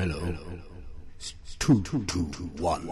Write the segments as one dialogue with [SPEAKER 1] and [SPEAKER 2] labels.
[SPEAKER 1] Hello. 221.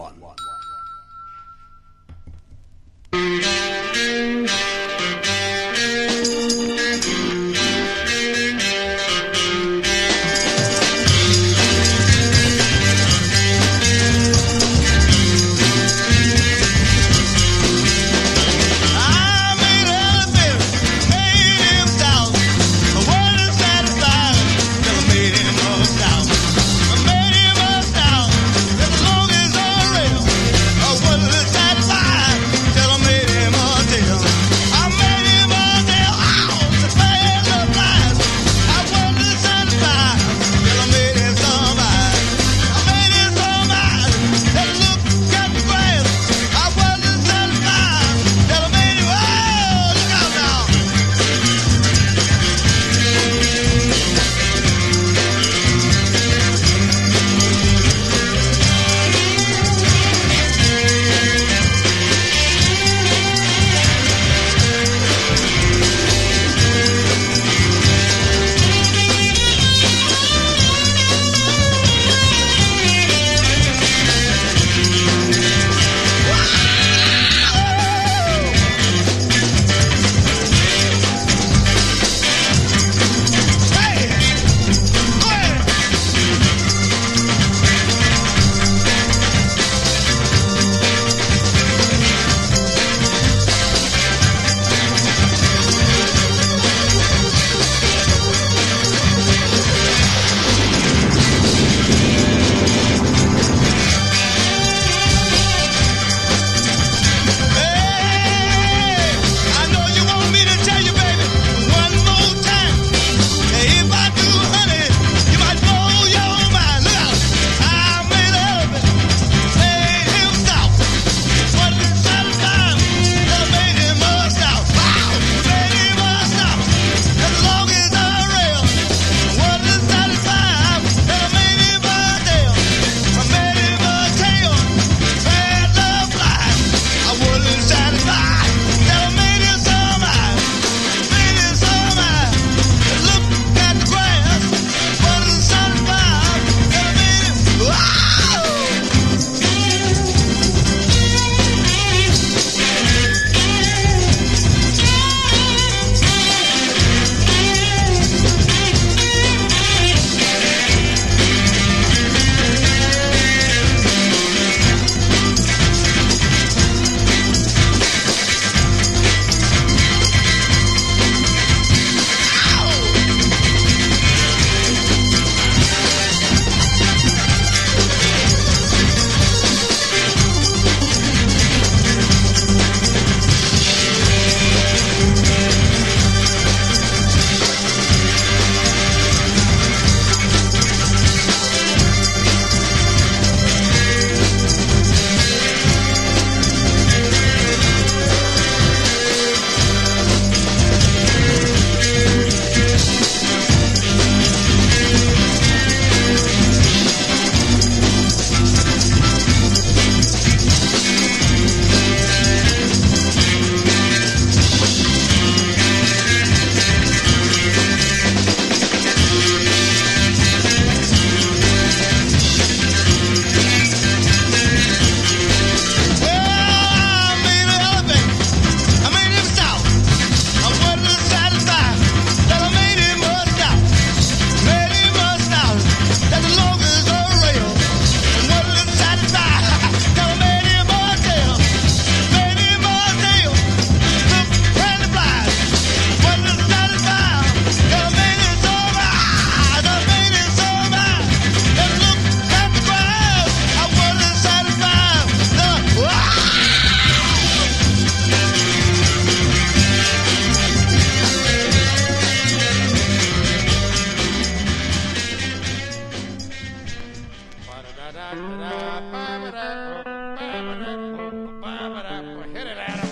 [SPEAKER 2] Hit it, Adam.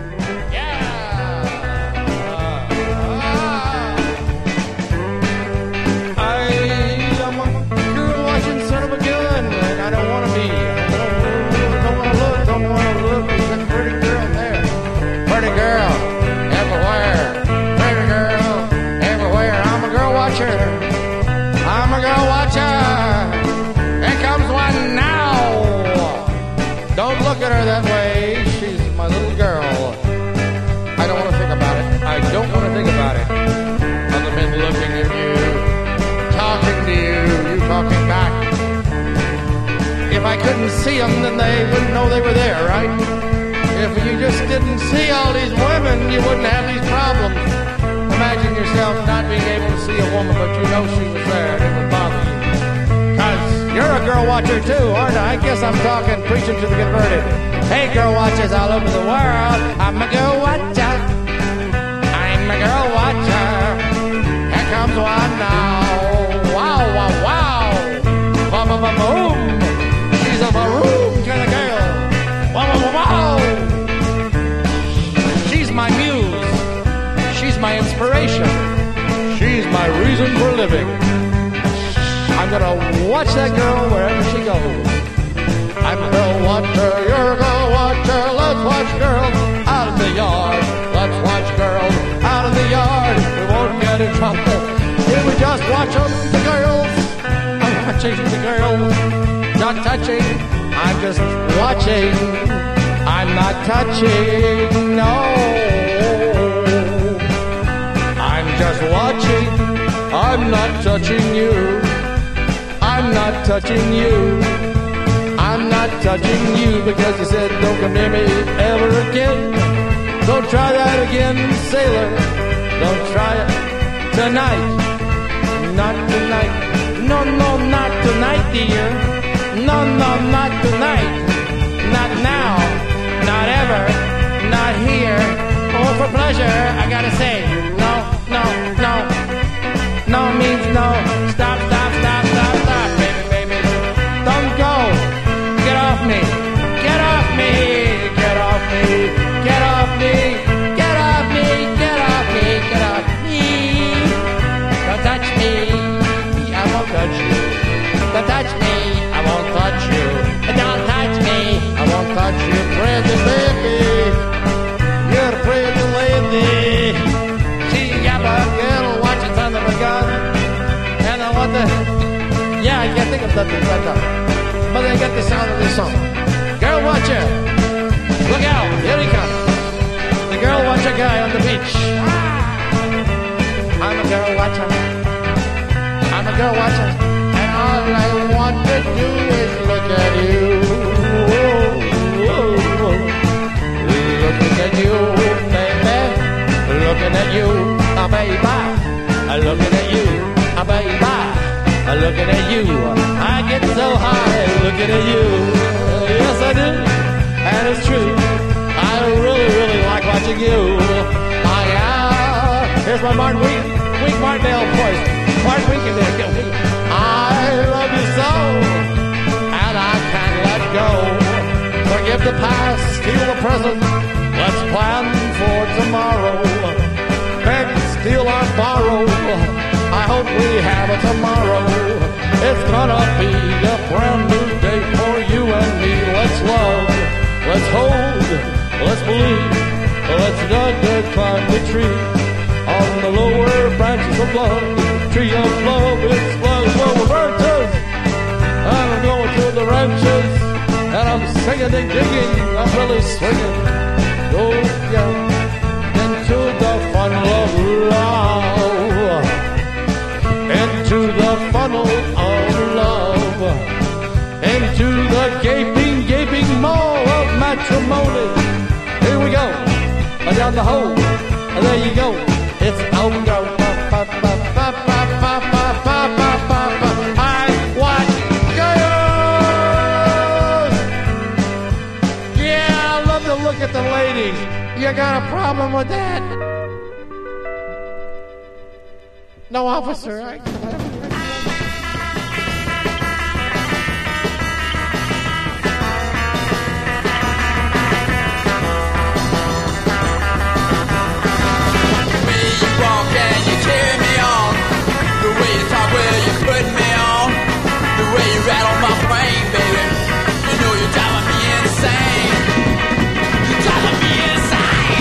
[SPEAKER 2] Yeah. I'm a girl watching son of a gun, and I don't want to be. Don't want to look. There's a pretty girl there. Pretty girl everywhere. Pretty girl everywhere. I'm a girl watcher. I'm a girl watcher. that way. She's my little girl. I don't want to think about it. I don't want to think about it. Other men looking at you, talking to you, you talking back. If I couldn't see them, then they wouldn't know they were there, right? If you just didn't see all these women, you wouldn't have these problems. Imagine yourself not being able to see a woman, but you know she was there and it would bother you. Because you're a girl watcher too, aren't I? I guess I'm talking, preaching to the converted. Hey, girl watchers all over the world, I'm a girl watcher. I'm a girl watcher. Here comes one now. Wow, wow, wow. Boom. She's a maroon kind of girl. Wow. She's my muse. She's my inspiration. She's my reason for living. I'm gonna watch that girl wherever she goes. I'm a girl watcher, you're a girl watcher. Let's watch girls out in the yard. Let's watch girls out in the yard. We won't get in trouble if we just watch them, the girls. I'm watching the girls, not touching. I'm just watching. I'm not touching, no. I'm just watching. I'm not touching you. I'm not touching you. I'm not touching you because you said don't come near me ever again. Don't try that again, sailor. Don't try it tonight. Not tonight. No, not tonight, dear. No, not tonight. Not now. Not ever. Not here. Oh, for pleasure, I gotta say. No. No means no. Stop, baby. Don't go. Get off me. Get off me. Get off me. Get off me. Get off me. Get off me. Get off me. Don't touch me. I won't touch you. Don't touch me. I won't touch you. Don't touch me. I won't touch you. Pretty baby. You're a pretty lady. She got a girl watching under the gun. And I want the... Yeah, I can't think of nothing right now. But I get the sound of this song. Girl watcher. Look out. Here he comes. The girl watcher guy on the beach. I'm a girl watcher. I'm a girl watcher. And all I want to do is look at you. Looking at you, baby. Looking at you, baby. Looking at you, baby. Looking at you, I get so high looking at you. Yes, I do, and it's true. I really like watching you. Here's my Martin Wink Martindale voice. Martin Wink in there. I love you so, and I can't let go. Forgive the past, steal the present. Let's plan for tomorrow. Beg, steal, or borrow. I hope we have a tomorrow. It's gonna be a brand new day for you and me. Let's love, let's hold, let's believe. Let's climb the tree on the lower branches of love. The tree of love, it's lower branches. And I'm going to the ranches, and I'm singing and digging. I'm really swinging. Oh yeah, into the funnel of love. Into the funnel of love. Into the gaping maw of matrimony. Here we go. Down the hole. There you go. It's over. I watch girls. Yeah, I love to look at the ladies. You got a problem with that? No, officer.
[SPEAKER 1] Rattle my brain, baby. You know you're driving me insane. You're driving me insane.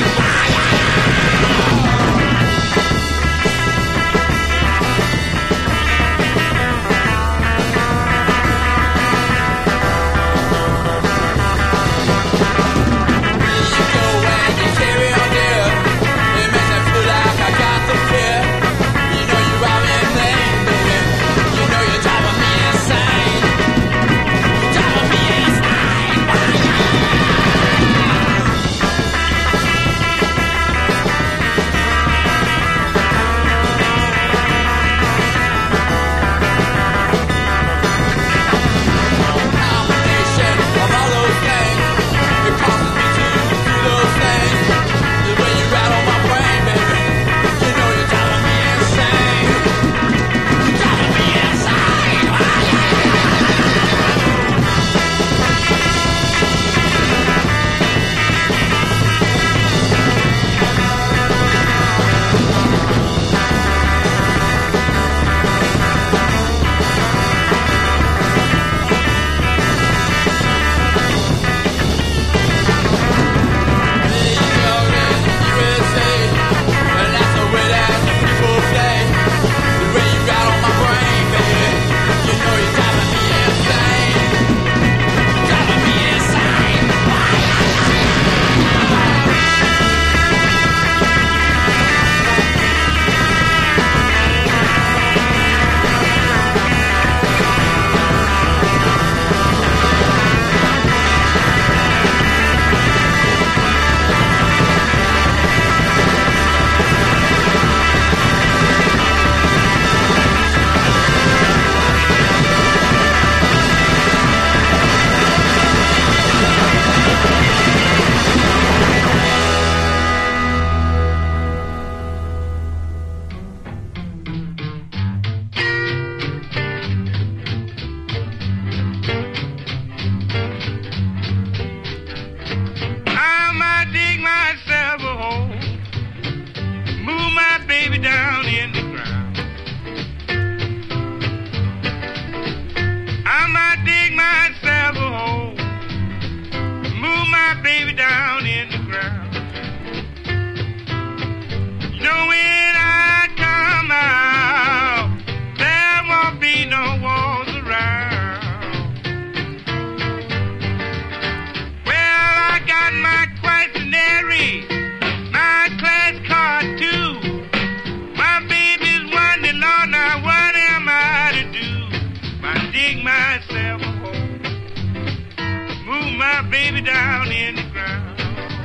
[SPEAKER 3] I dig myself a hole, move my baby down in the ground.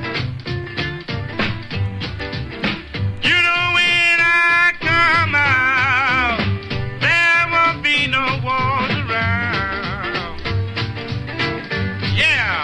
[SPEAKER 3] You know when I come out, there won't be no walls around. Yeah.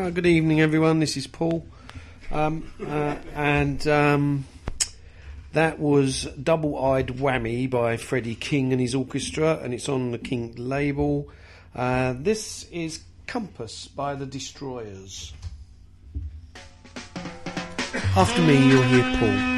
[SPEAKER 4] Good evening, everyone. This is Paul, and that was Double-Eyed Whammy by Freddie King and his orchestra, and it's on the King label. This is Compass by the Destroyers. After me, you'll hear Paul.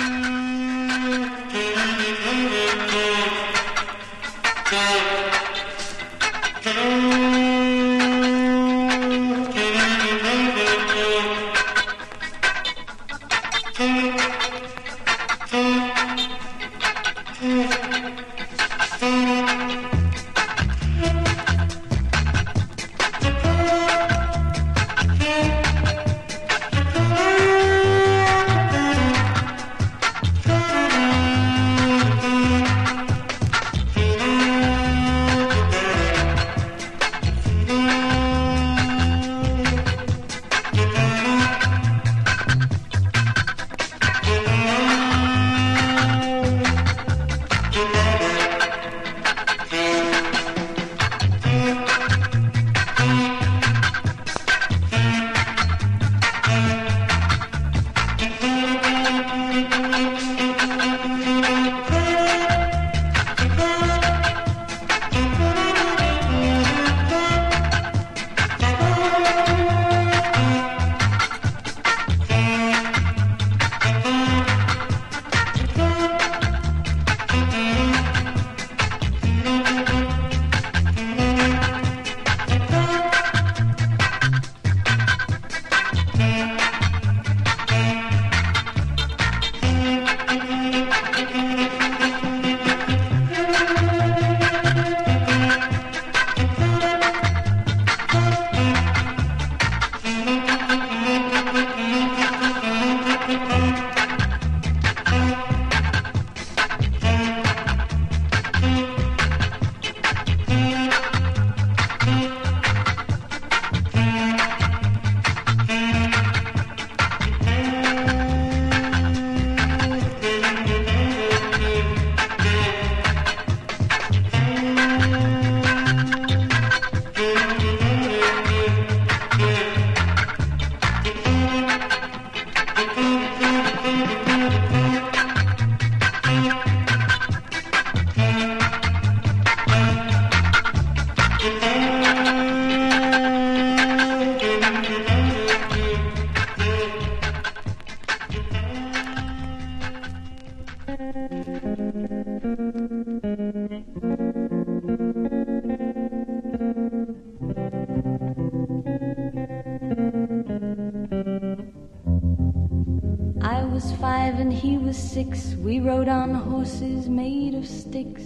[SPEAKER 5] I was 5 and he was 6. We rode on horses made of sticks.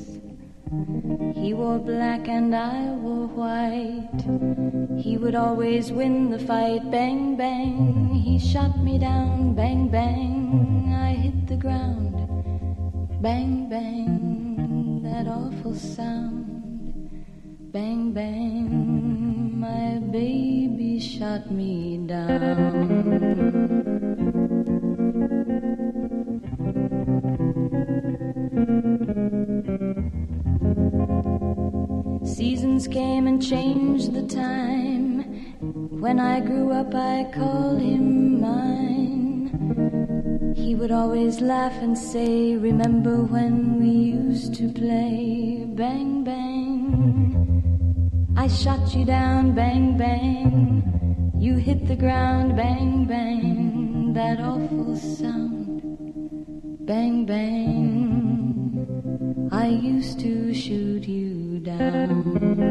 [SPEAKER 5] He wore black and I wore white. He would always win the fight. Bang, bang, he shot me down. Bang, bang, I hit the ground. Bang, bang, that awful sound. Bang, bang, my baby shot me down. Seasons came and changed the time. When I grew up I called him mine. He would always laugh and say, remember when we used to play? Bang, bang, I shot you down. Bang, bang, you hit the ground. Bang, bang, that awful sound. Bang, bang, I used to shoot you down.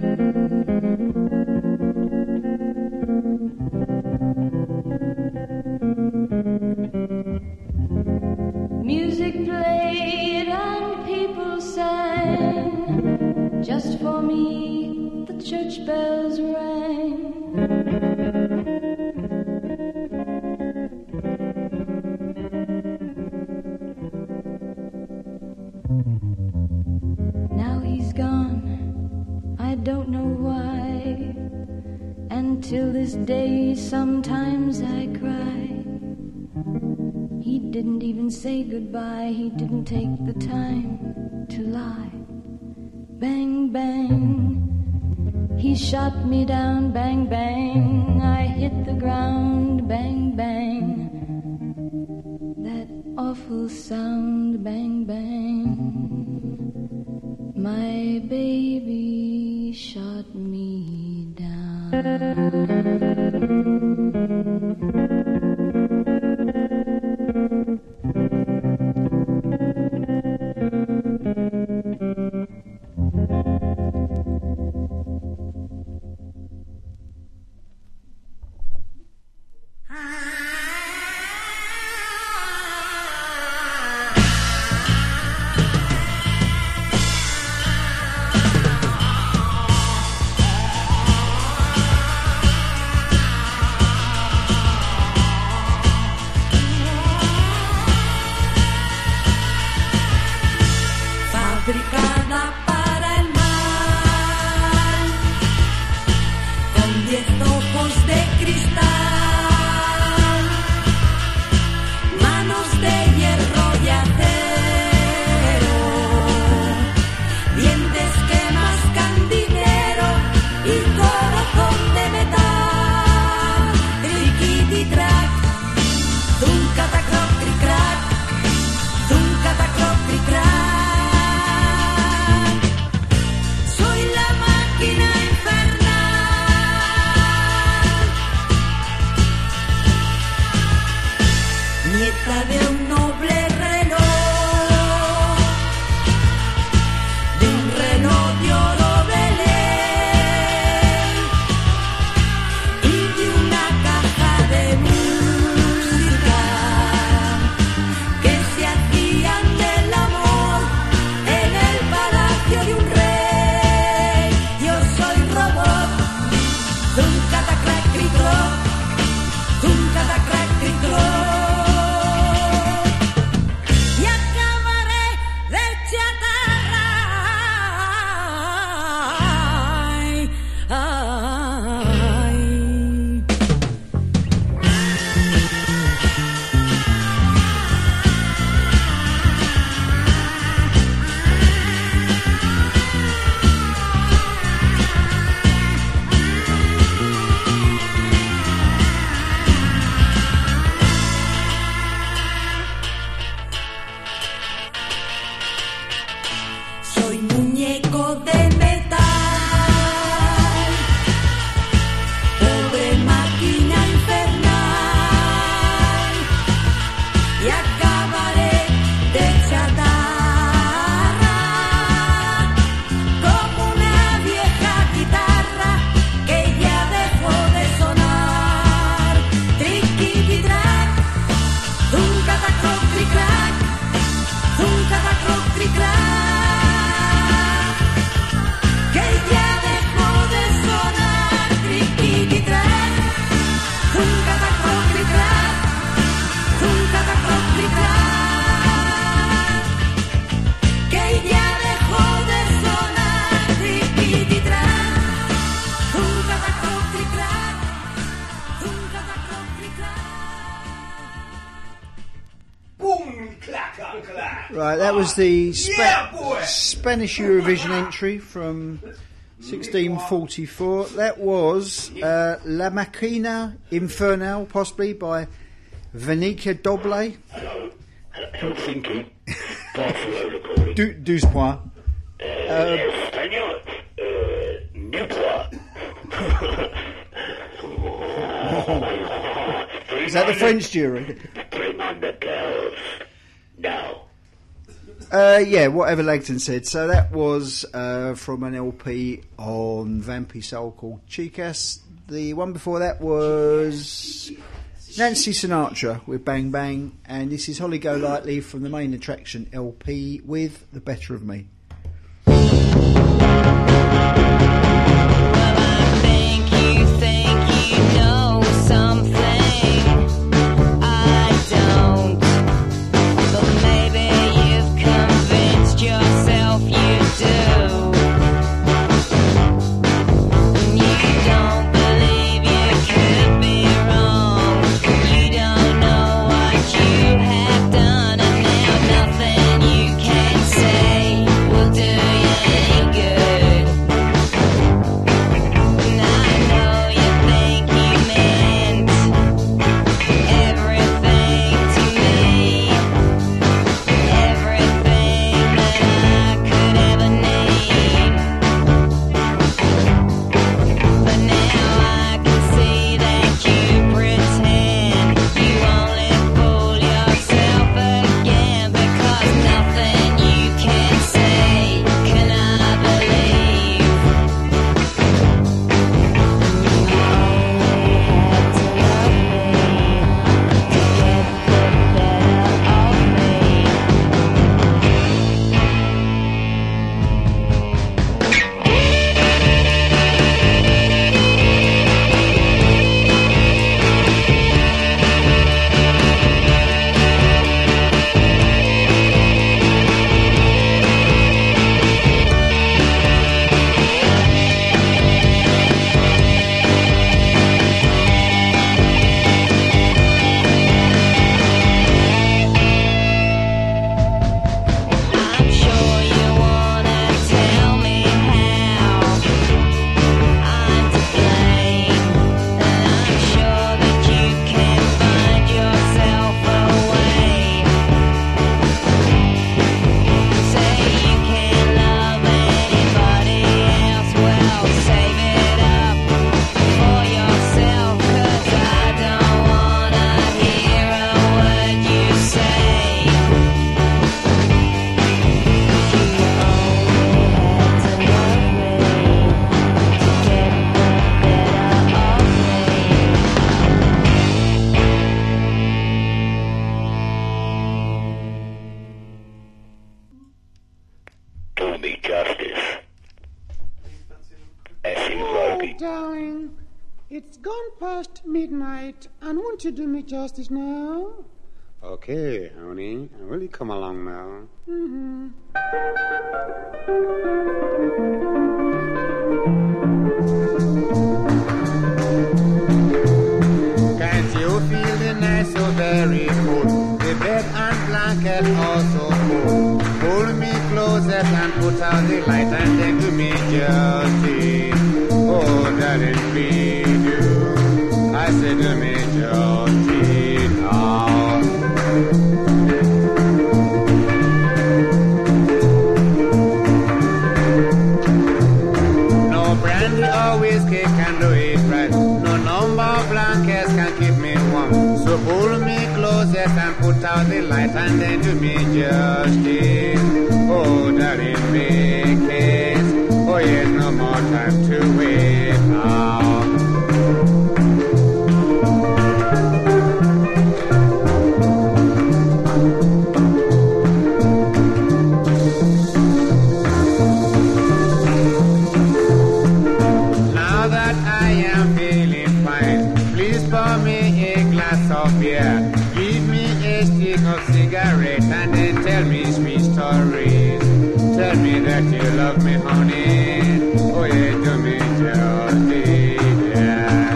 [SPEAKER 5] Music played and people sang. Just for me the church bells rang. Now he's gone, I don't know why. And till this day sometimes I cry. He didn't even say goodbye. He didn't take the time to lie. Bang, bang, he shot me down. Bang, bang, I hit the ground, bang, bang. That awful sound, bang, bang. My baby shot me down.
[SPEAKER 6] Fabricada para el mal, con 10 ojos de cristal, manos de hierro y acero, dientes que mascan dinero y corazón de metal. Triquititrac, tuncatacroc, tricrac, tuncatacroc, tricrac. De un noble reloj, de un reloj de oro de ley y de una caja de música que se hacían del amor en el palacio de un rey. Yo soy robot, un catacrac cricro, un catacrac cricro. Soy muñeco de metal, pobre máquina infernal, y acabaré de chatarra como una vieja guitarra que ya dejó de sonar. Triquititrac, tuncatacroc, tricrac, tuncatacroc, tricrac.
[SPEAKER 7] Right, that was the Spanish Eurovision entry from 1644. That was La Máquina Infernal, possibly by Venica Doble.
[SPEAKER 8] Helsinki, Barcelona calling.
[SPEAKER 7] 12 points.
[SPEAKER 8] Español, Newport.
[SPEAKER 7] Is that the French jury?
[SPEAKER 8] Bring on the girls. Now.
[SPEAKER 7] Yeah, whatever Langton said. So that was from an LP on Vampy Soul called Chicas. The one before that was Nancy Sinatra with Bang Bang, and this is Holly Golightly from the Main Attraction LP with The Better of Me.
[SPEAKER 9] Nothing you can say
[SPEAKER 8] me.
[SPEAKER 9] Darling, it's gone past midnight, and won't you do me justice now?
[SPEAKER 10] Okay, honey. Will you come along now?
[SPEAKER 9] Mm-hmm.
[SPEAKER 10] Can't you feel the night so very cold? The bed and blanket also cold. Pull me closer and put out the light and then do me justice. Oh, darling, please do. I said do me justice now. No brandy or whiskey can do it right. No number of blankets can keep me warm. So pull me closer and put out the light and then do me justice. Oh, darling, make haste. Oh, yes, no more time to wait now. Now that I am feeling fine, please pour me a glass of beer. Give me a stick of cigarette and then tell me sweet stories. Tell me that you love me, honey. Oh, yeah, do me justice, yeah.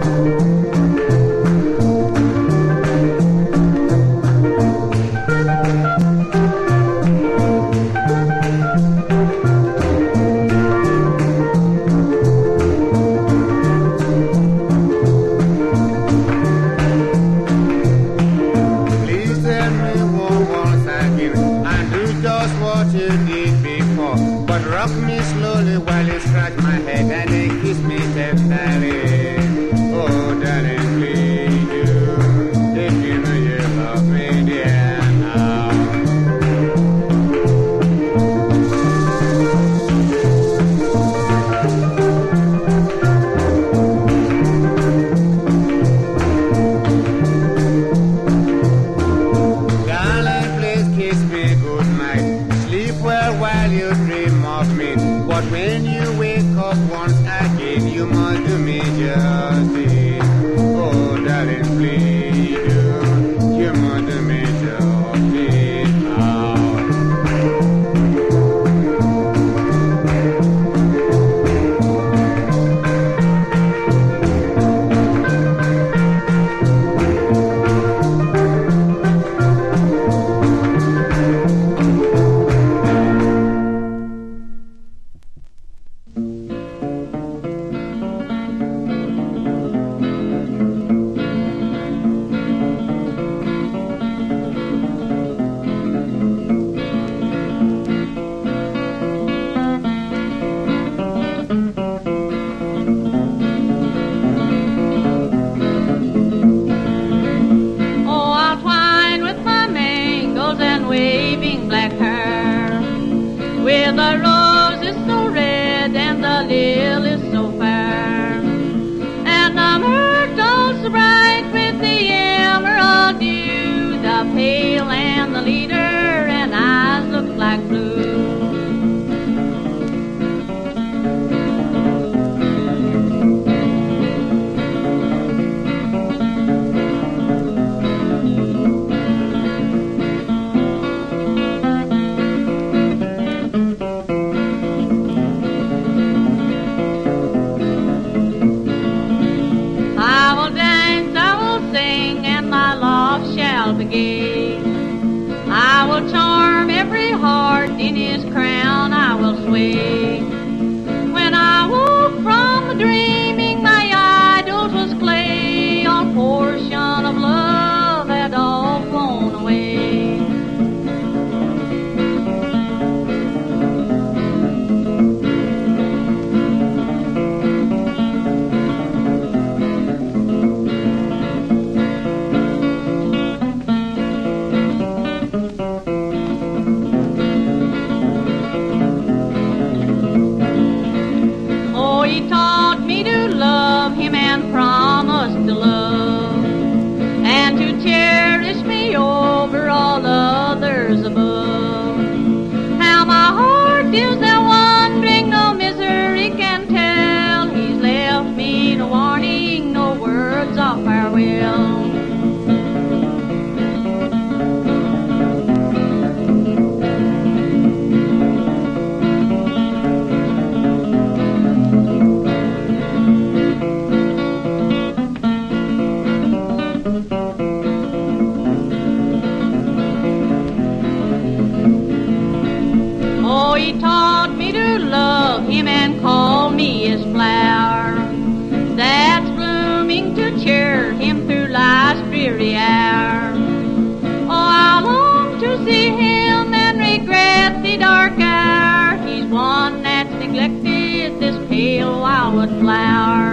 [SPEAKER 10] Please tell me once again and do just what you did before. But rock me slowly while you scratch my head and then kiss me tenderly. Oh, darling, please do. If you know you love me, dear, now. Darling, please kiss me goodnight. Sleep well while you dream of me. But when you wake up once again, you must do me justice. Oh, darling, please do. You must do me justice now.
[SPEAKER 11] Oh, I'll twine with my mangles and waving black hair, with the roses so red and the lilies so fair, and the myrtle so bright with the emerald dew, the pale and the leader and eyes look like blue. I will dance, I will sing, and my love shall be gay. I will charm every heart, in his crown I will sway. When I woke from dreaming, my idol was clay, a portion of love had all flown away. Oh, he taught me to love him and promised to love, and to cherish me over all others above. How my heart feels now wondering, no misery can tell. He's left derriere. Oh, I long to see him and regret the dark hour. He's one that's neglected this pale wild flower.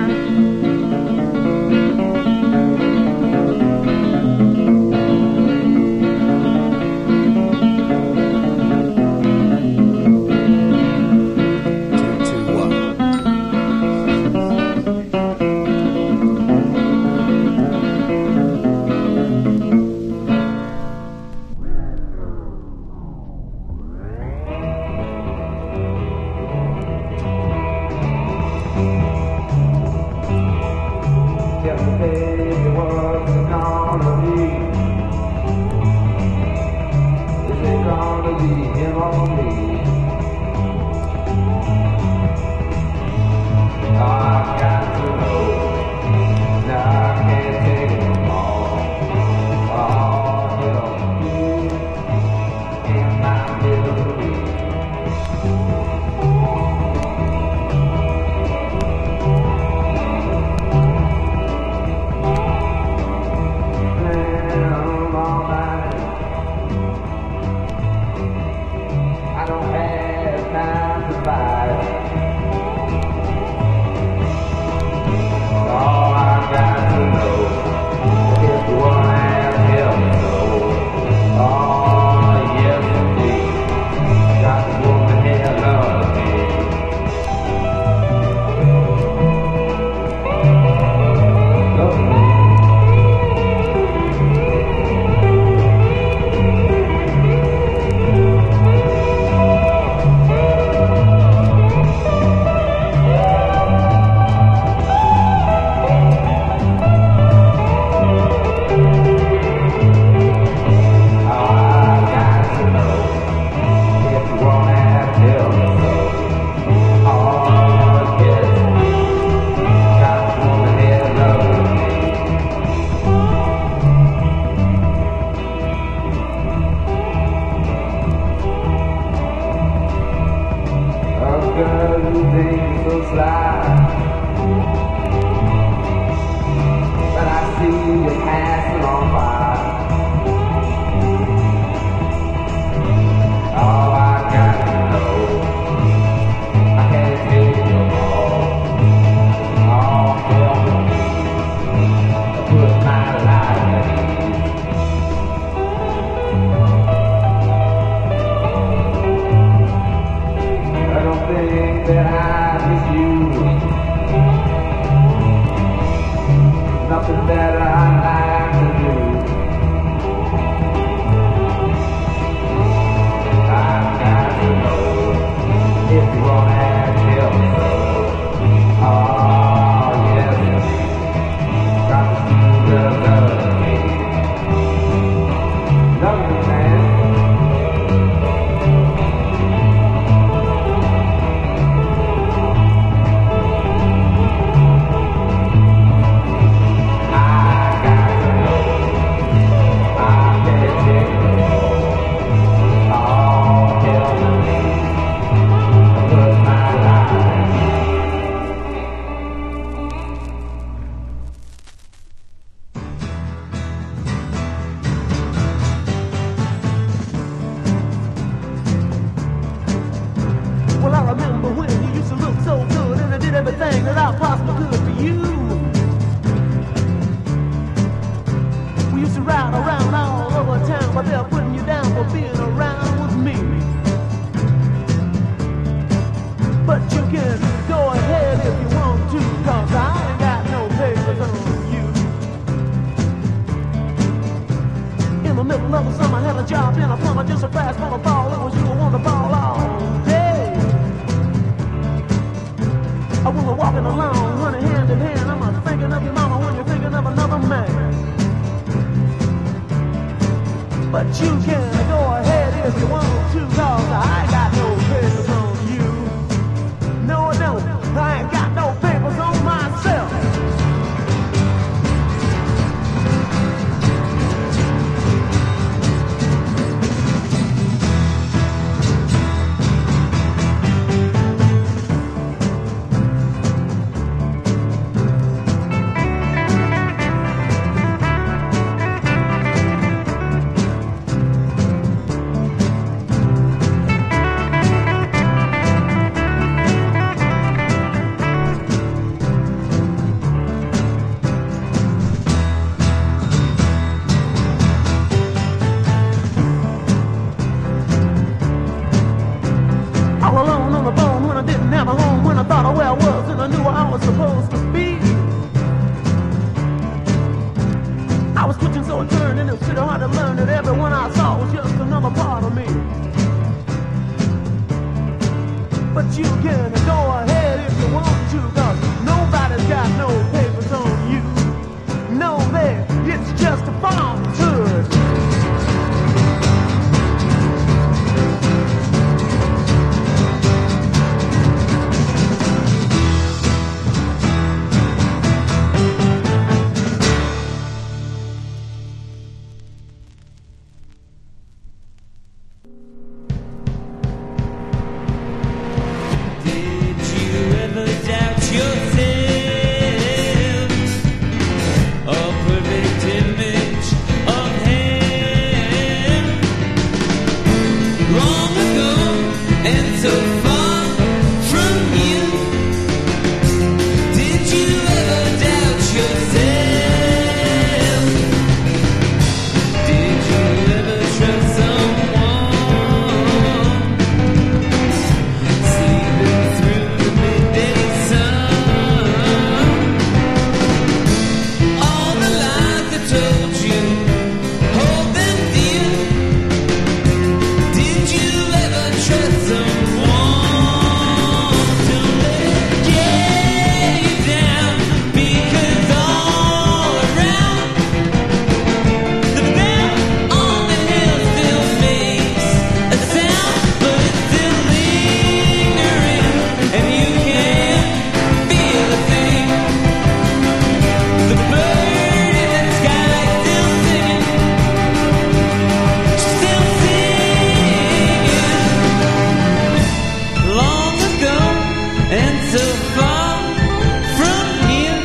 [SPEAKER 12] far from here.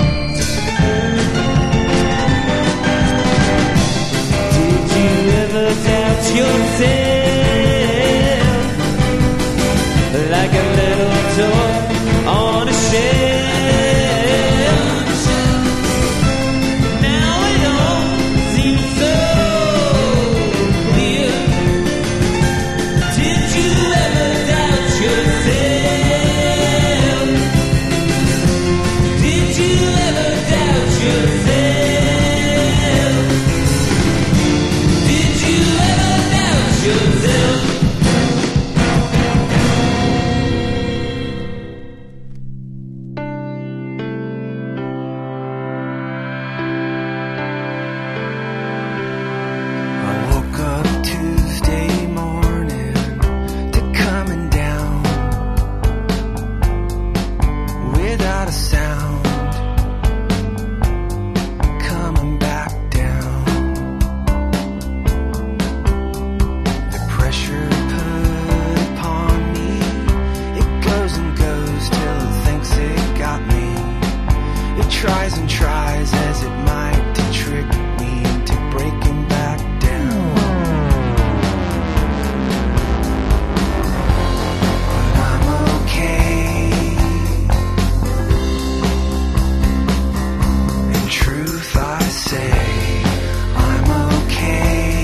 [SPEAKER 12] Did you ever doubt yourself like a little toy on a shelf? Now it all seems so clear. Did you ever doubt yourself? Did you ever doubt yourself? Did you ever doubt yourself? I woke up Tuesday morning to coming down without a sound, coming back down. The pressure put upon me, it goes and goes till it thinks it got me. It tries and tries as it might to trick me into breaking back down. But I'm okay. In truth I say I'm okay.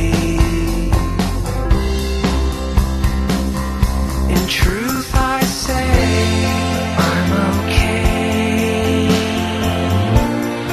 [SPEAKER 12] In truth I say I'm okay.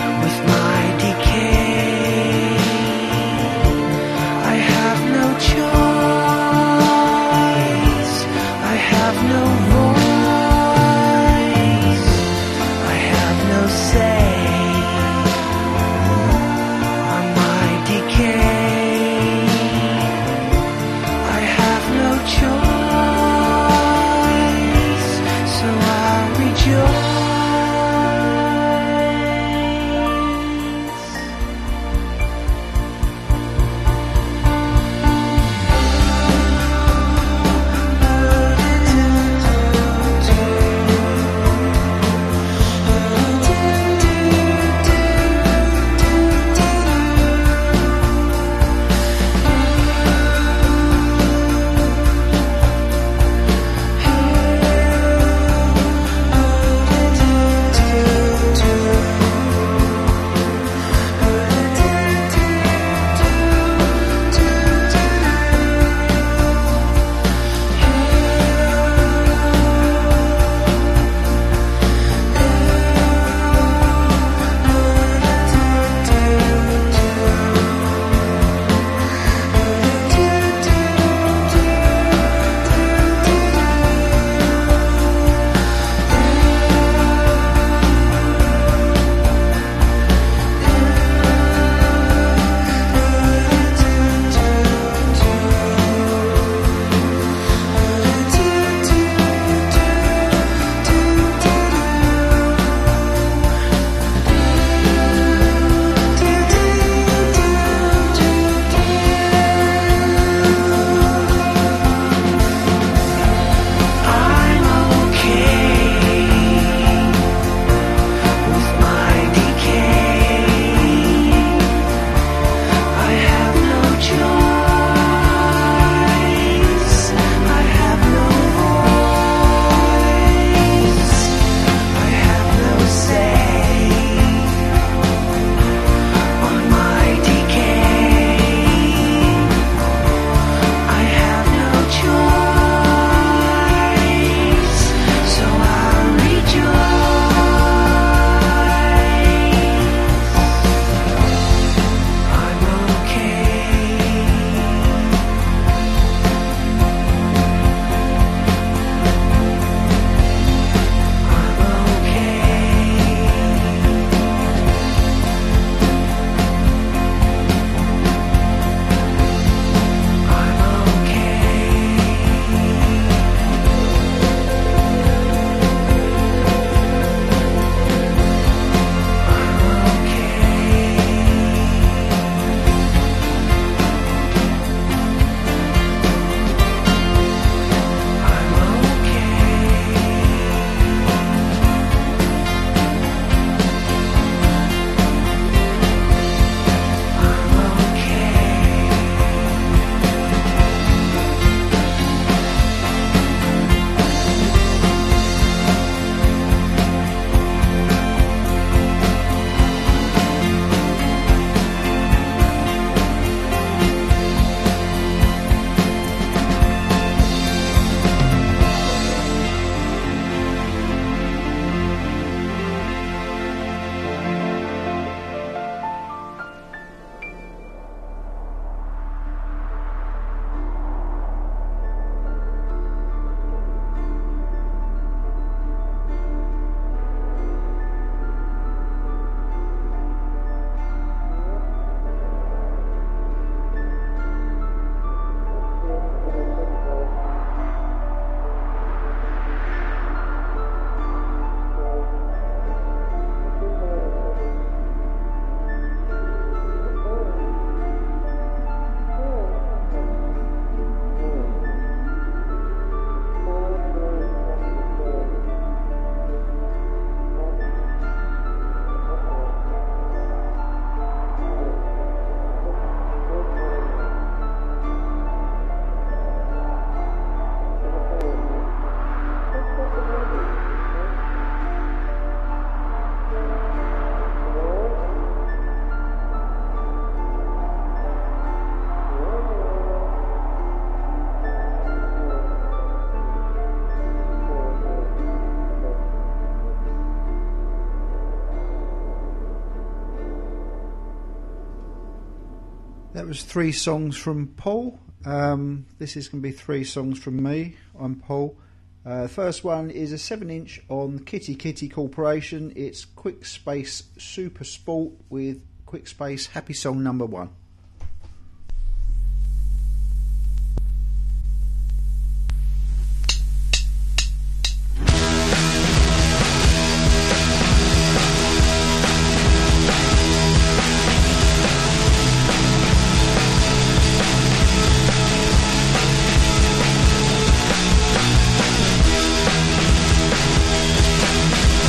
[SPEAKER 7] That was 3 songs from Paul. This is going to be 3 songs from me. I'm Paul. First one is a 7-inch on Kitty Kitty Corporation. It's Quick Space Super Sport with Quick Space Happy Song number 1.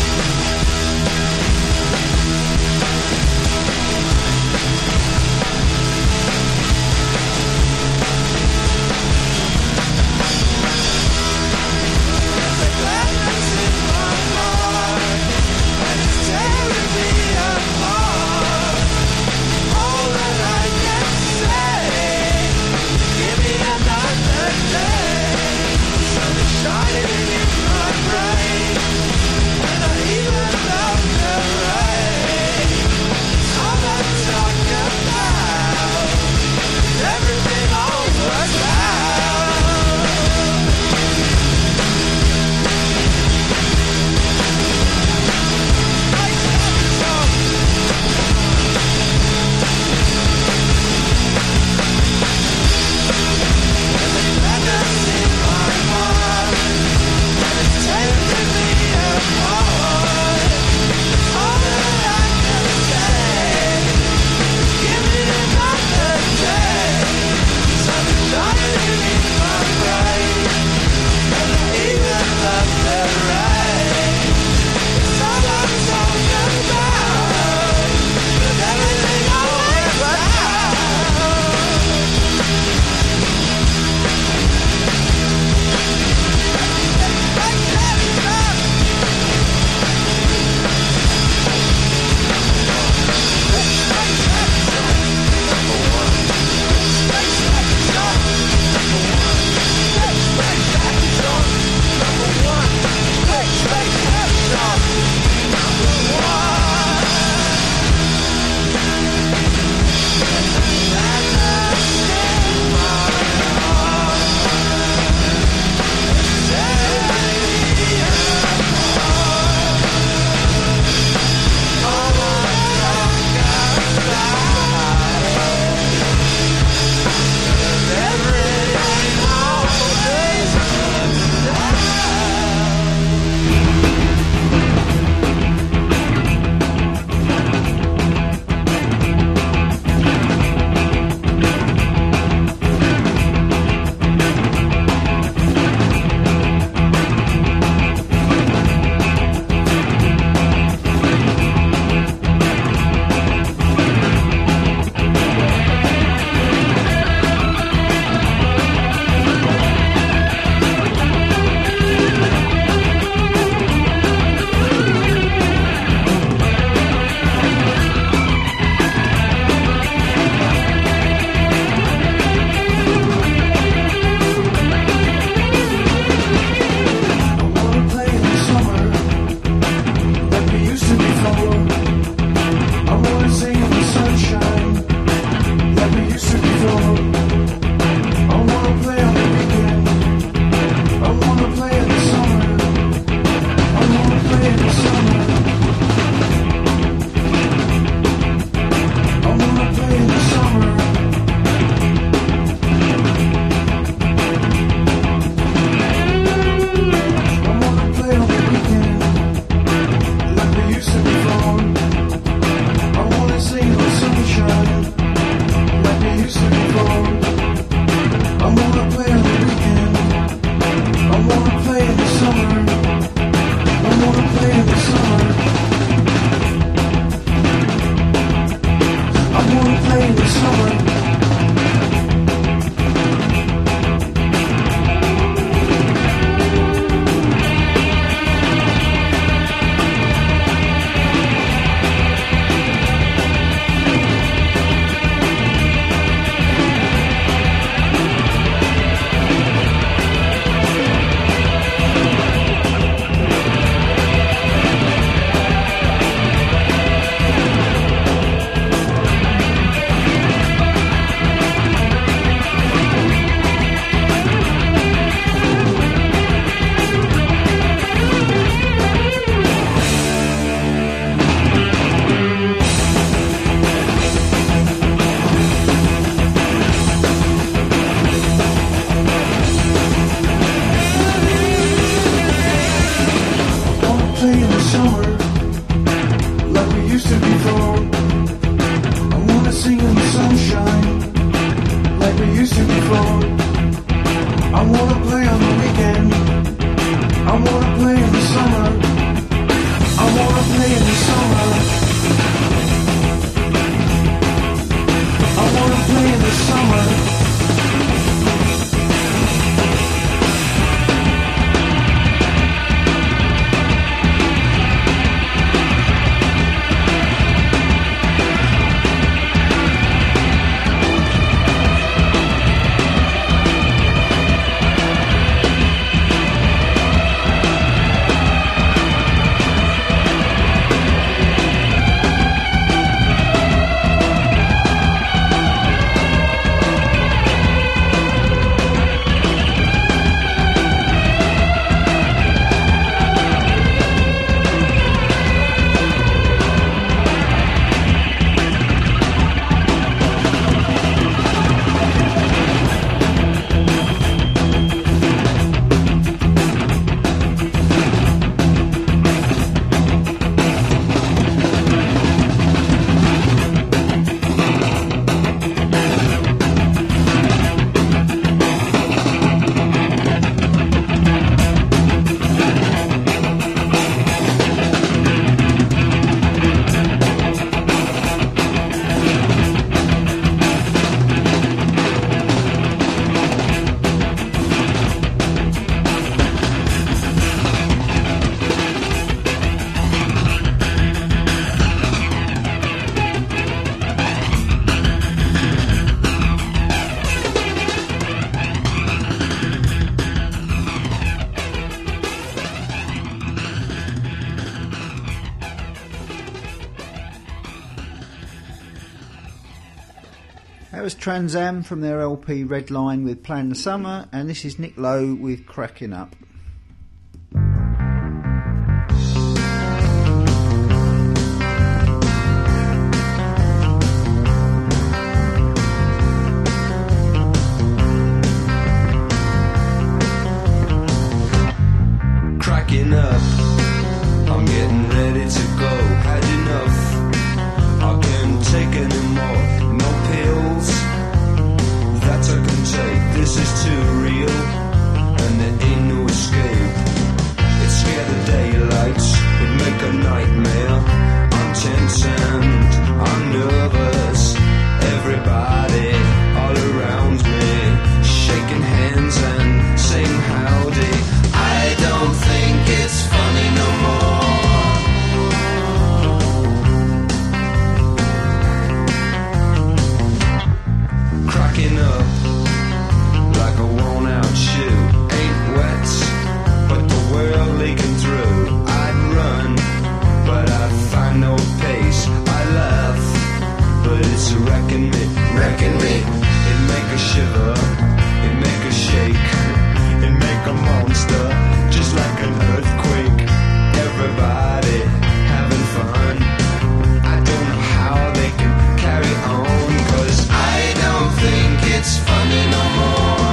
[SPEAKER 6] Thank
[SPEAKER 12] used to before. I wanna sing in the sunshine like we used to before. I wanna play on the weekend. I wanna play in the summer. I wanna play in the summer. I wanna play in the summer.
[SPEAKER 7] That was Trans Am from their LP Red Line with Playing the Summer, and this is Nick Lowe with Cracking Up.
[SPEAKER 12] Cracking up, I'm getting ready to go. Had enough, I can't take any more. No pills that I can take. This is too real, and there ain't no escape. It scare the daylight, it make a nightmare. I'm tense and I'm nervous. Everybody all around me shaking hands and saying howdy. I don't think it's funny no more. Cracking up like a worn out shoe. Ain't wet, but the world leaking through. I'd run, but I find no pace. I laugh, but it's wrecking me, wrecking me. It make a shiver, it make a shake, it make a monster. Just like an earthquake, everybody having fun. I don't know how they can carry on, 'cause I don't think it's funny no more.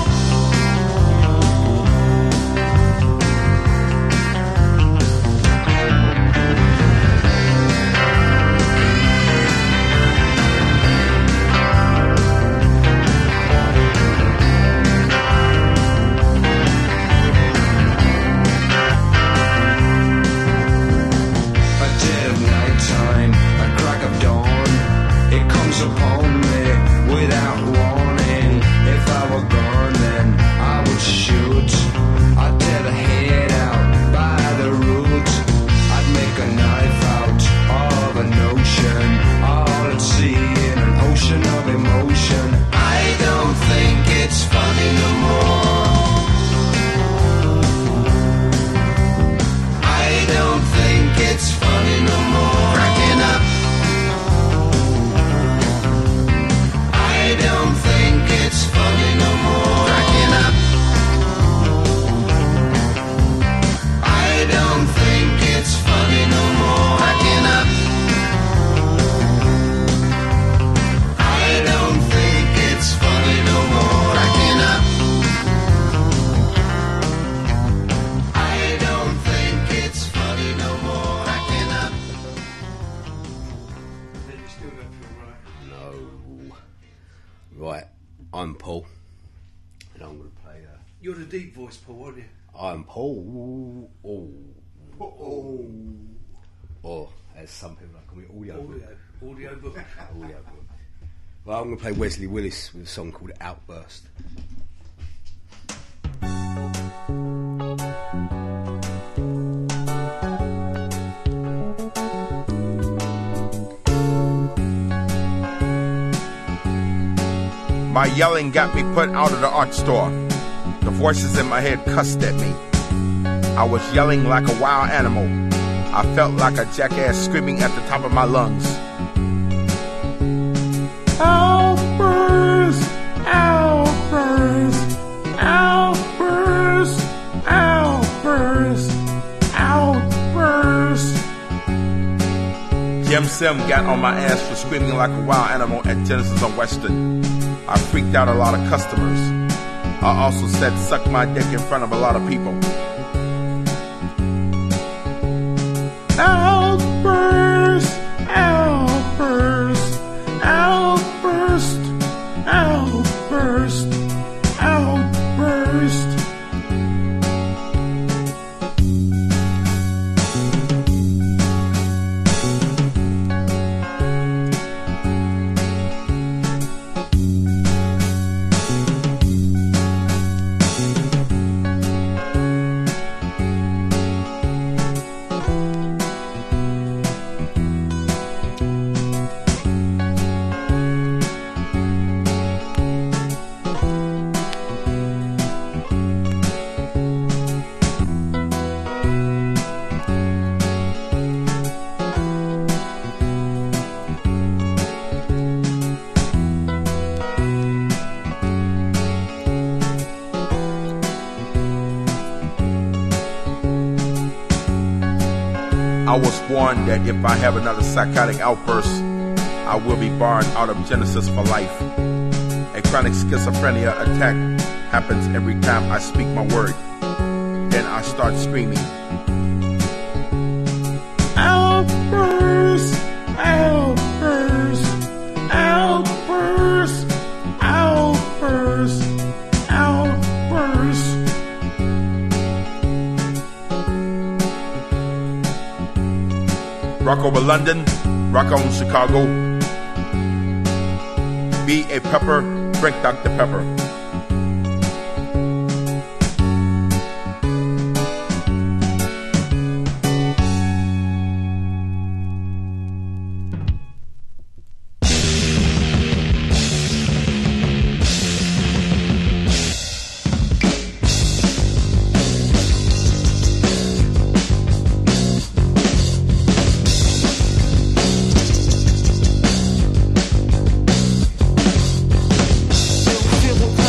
[SPEAKER 12] Upon me without warning. If I were gone, then I would shoot. I'd tear the head out by the root. I'd make a knife out of an ocean, all at sea in an ocean of emotion. I don't think it's funny no more. I don't think it's funny no more. Cracking up.
[SPEAKER 13] I'm Paul, and I'm going to play.
[SPEAKER 4] You're the deep voice, Paul, aren't you?
[SPEAKER 13] I'm Paul. Or as some people like call me, audio book.
[SPEAKER 4] Audio book.
[SPEAKER 13] Audio book. Well, I'm going to play Wesley Willis with a song called Outburst.
[SPEAKER 14] My yelling got me put out of the art store. The voices in my head cussed at me. I was yelling like a wild animal. I felt like a jackass screaming at the top of my lungs. Outburst, outburst, outburst, outburst, outburst. Jim Sim got on my ass for screaming like a wild animal at Genesis on Western. I freaked out a lot of customers. I also said suck my dick in front of a lot of people. Outburst, outburst, outburst, outburst, outburst. I was warned that if I have another psychotic outburst, I will be barred out of Genesis for life. A chronic schizophrenia attack happens every time I speak my word. Then I start screaming. Outburst, outburst, outburst, outburst, outburst. Rock over London, rock on Chicago. Be a pepper, drink Dr. Pepper.
[SPEAKER 12] Feel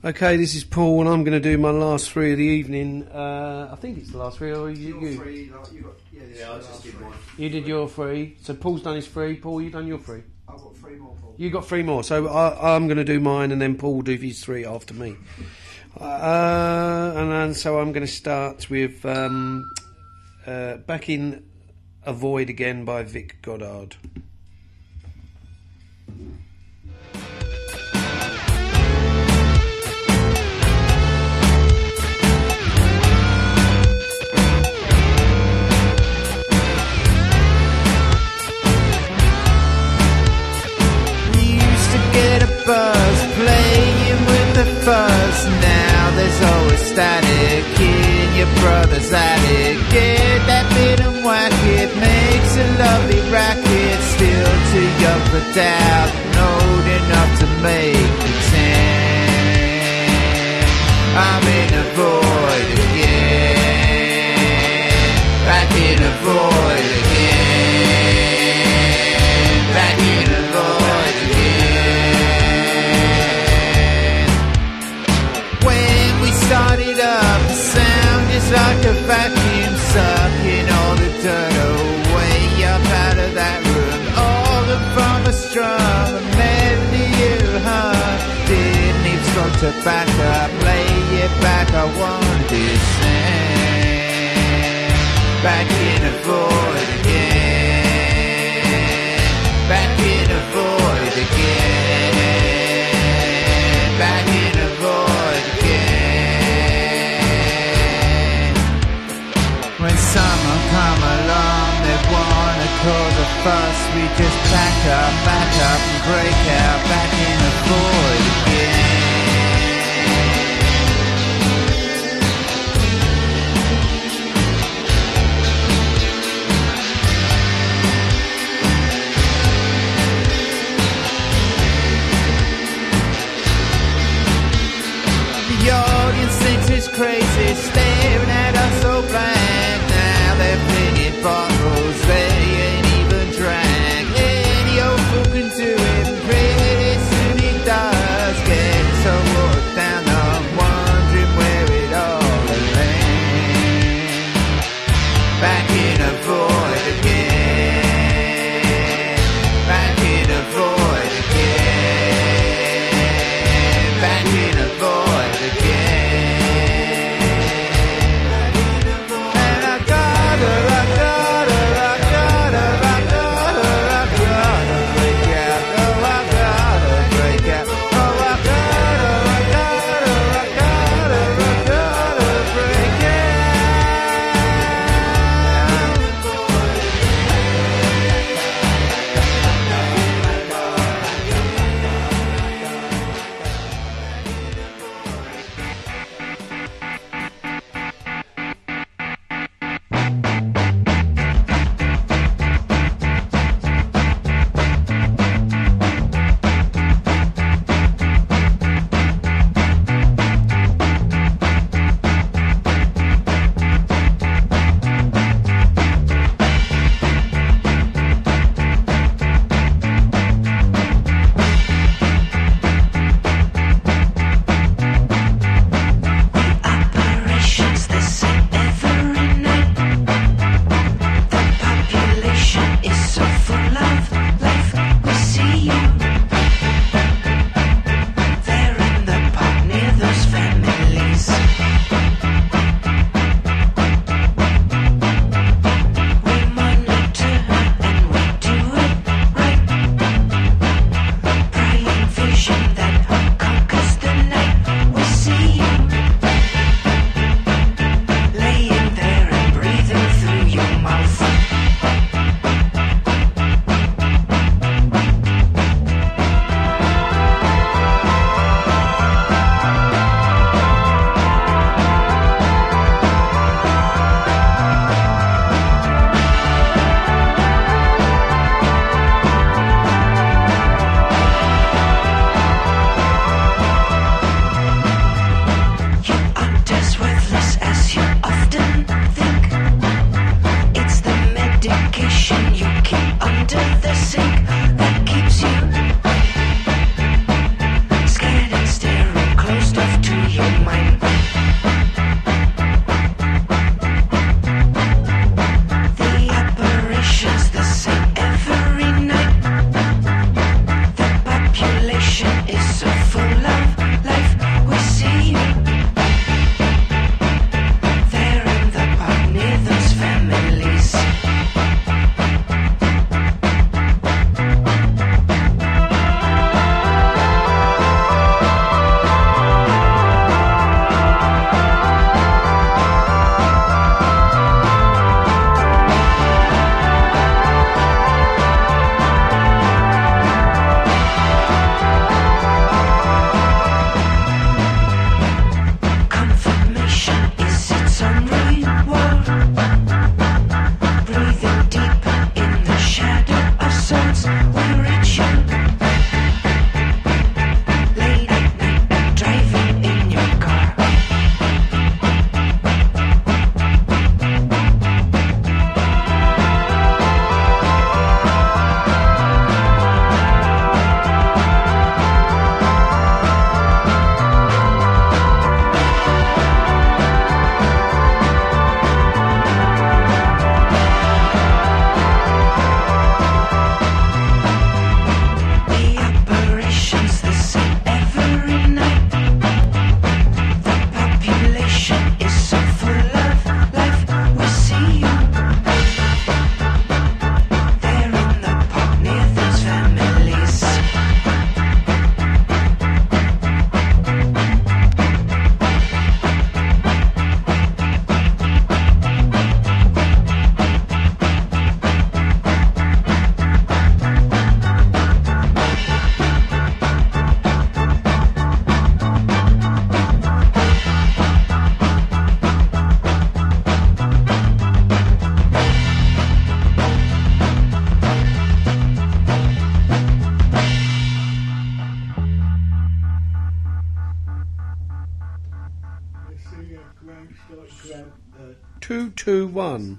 [SPEAKER 4] Okay, this is Paul, and I'm going to do my last three of the evening. I think it's the last three, or you?
[SPEAKER 13] Yeah, I just did mine.
[SPEAKER 4] You did your three. So Paul's done his three. Paul, you done your three.
[SPEAKER 7] I've got 3 more, Paul.
[SPEAKER 4] You got 3 more. So I'm going to do mine, and then Paul will do his 3 after me. And so I'm going to start with Back in a Void Again by Vic Goddard.
[SPEAKER 15] Get a buzz playing with the fuzz. Now there's always static in your brother's attic. Get that bit and whack it, makes a lovely racket. Still too young for doubt, and old enough to make the 10. I'm in a void again, back in a void again, back in a void again. Started up, the sound is like a vacuum sucking all the dirt away up out of that room. All the from a strum, a melody you hum. Didn't need smoke to back up, lay it back, I want this thing. Back in a void again, back in a void again, back in a void again. When someone come along, they wanna cause a fuss. We just back up and break out, back in the void again. The audience thinks it's crazy, staring at us so blank. Now they're flinging bottles they ain't even drank. Any old fool can do it, pretty soon he does. Get so worn down, I'm wondering where it all will end. Back in a void again, back in a void again, back in a void again.
[SPEAKER 4] 221.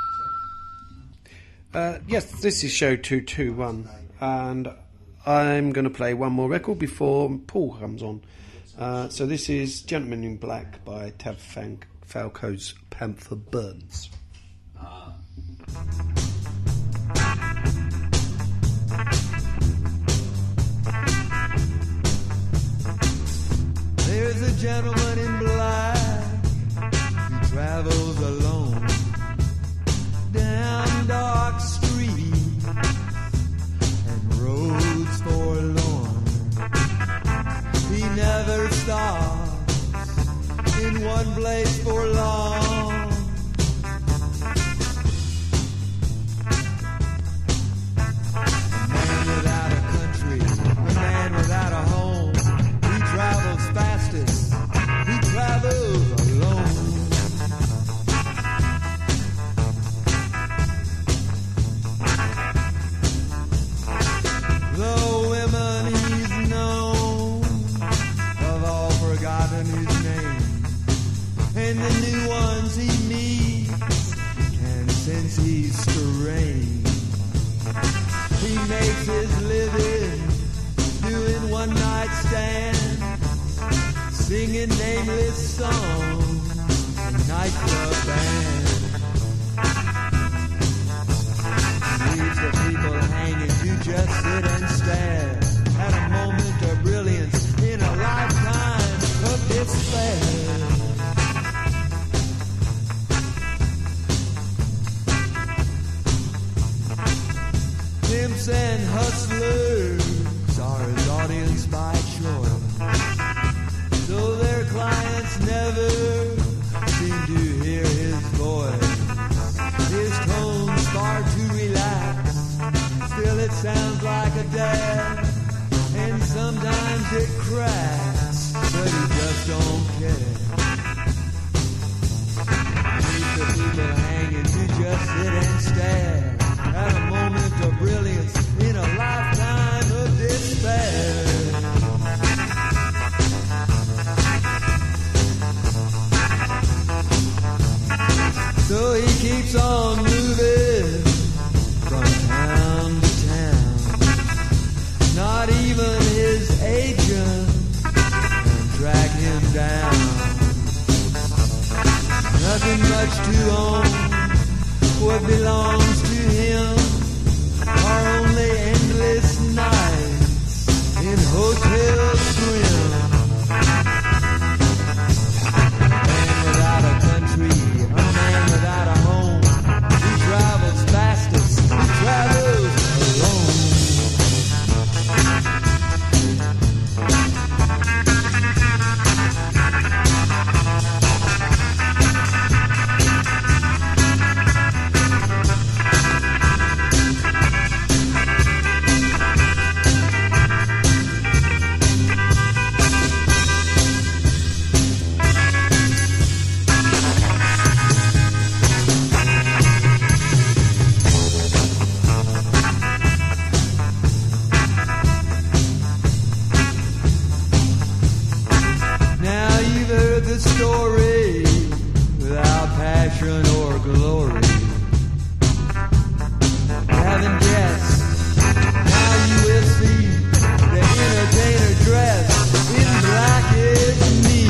[SPEAKER 4] Yes, this is show 221, and I'm going to play one more record before Paul comes on. So this is Gentleman in Black by Tab Falco's Panther Burns.
[SPEAKER 16] There's a gentleman in black who travels alone down dark streets and roads forlorn. He never stops in one place for long. A man without a country, a man without a home. He travels fastest, he travels alone. The women he's known have all forgotten his name, and the new ones he meets can sense he's strange. He makes his living doing one night stands, singing nameless songs in nightclub bands. Leaves the people hanging to just sit and stare at a moment of brilliance in a lifetime of despair. Pimps and hustlers are his audience by choice, so their clients never seem to hear his voice. His tone's far too relaxed, still it sounds like a dad, and sometimes it cracks, but he just don't care. Leaves the people hanging to just sit and stare at a moment of brilliance in a lifetime of despair. So he keeps on moving from town to town. Not even his agent can track him down. Nothing much to own, what belongs to him are only endless nights in hotels grim. A man without a country, a man without a home. He travels fastest, he travels alone. Story without passion or glory. Haven't guessed, now you will see the entertainer dressed in black is me.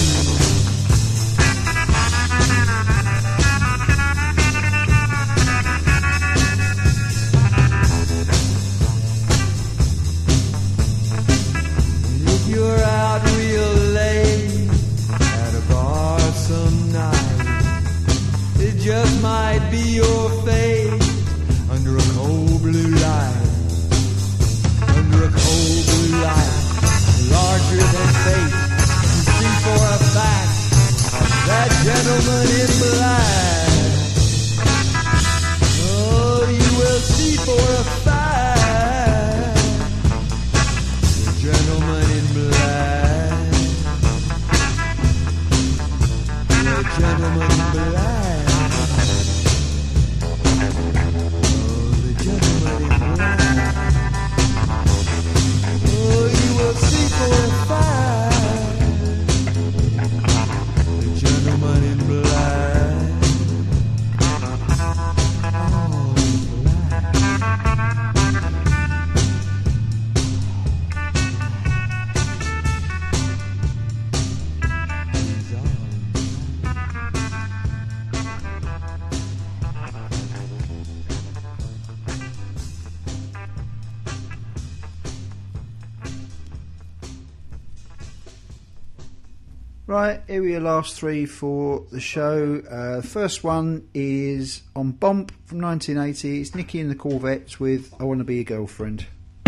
[SPEAKER 16] And if you're out real late some night, it just might be your fate under a cold blue light, under a cold blue light, larger than fate. You see for a fact that gentleman in black. Oh, you will see for a fact the gentleman in black. Gentleman in black. Oh, the gentleman in black. Oh, you will see for a fact the gentleman in
[SPEAKER 7] Right, here are your last three for the show. First one is on Bomp from 1980. It's Nicky and the Corvettes with I Want to Be Your Girlfriend.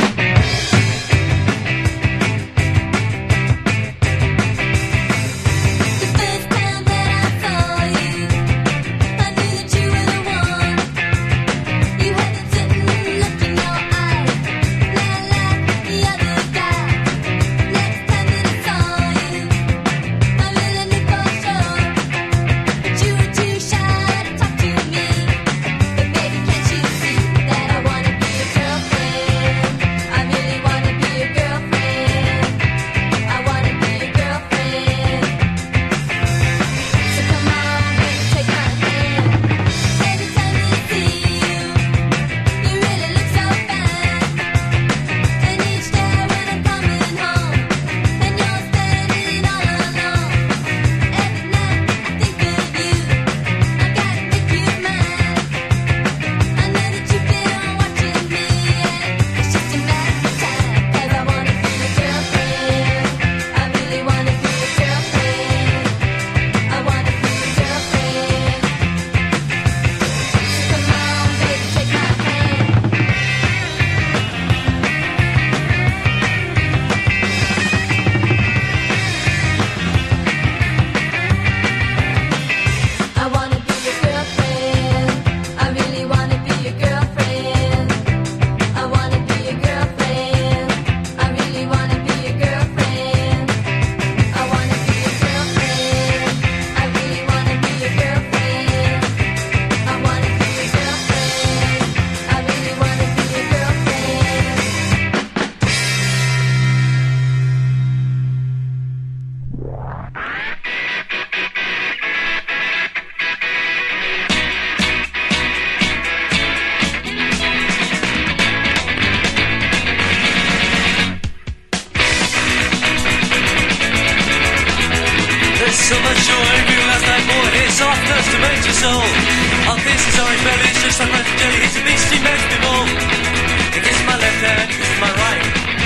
[SPEAKER 17] So much joy, you last night, boy, it's soft thirst to make your soul. All kisses orange bellies, just like French jelly, it's a beast, he makes me bold. He kisses my left hand, he kisses my right.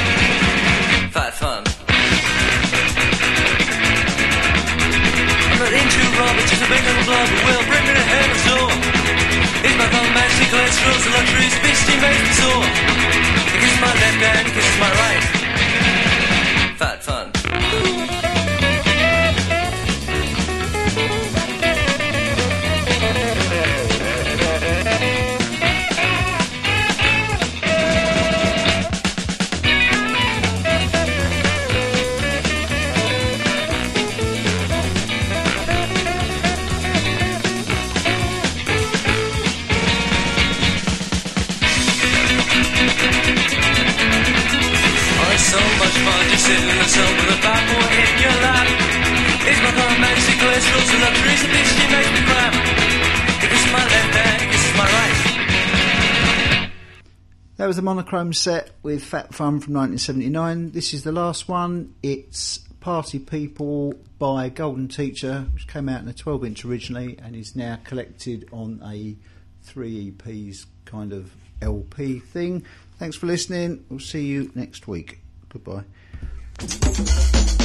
[SPEAKER 17] Fat fun. I'm not into rubber, just a big little blob, who will bring me to heaven sore. He's my thumb, man, she collects rules, the luxuries, beast, he makes me sore. He kisses my left hand, he kisses my right. Fat fun. So much fun just sitting in the sun with a fat boy in your lap. It's my thumb, man, she collects rules and luxuries, the bitch, she makes me crap. He kisses my left hand, he kisses my right.
[SPEAKER 7] That was the Monochrome set with Fat Fun from 1979. This is the last one. It's Party People by Golden Teacher, which came out in a 12-inch originally and is now collected on a 3 EPs kind of LP thing. Thanks for listening. We'll see you next week. Goodbye.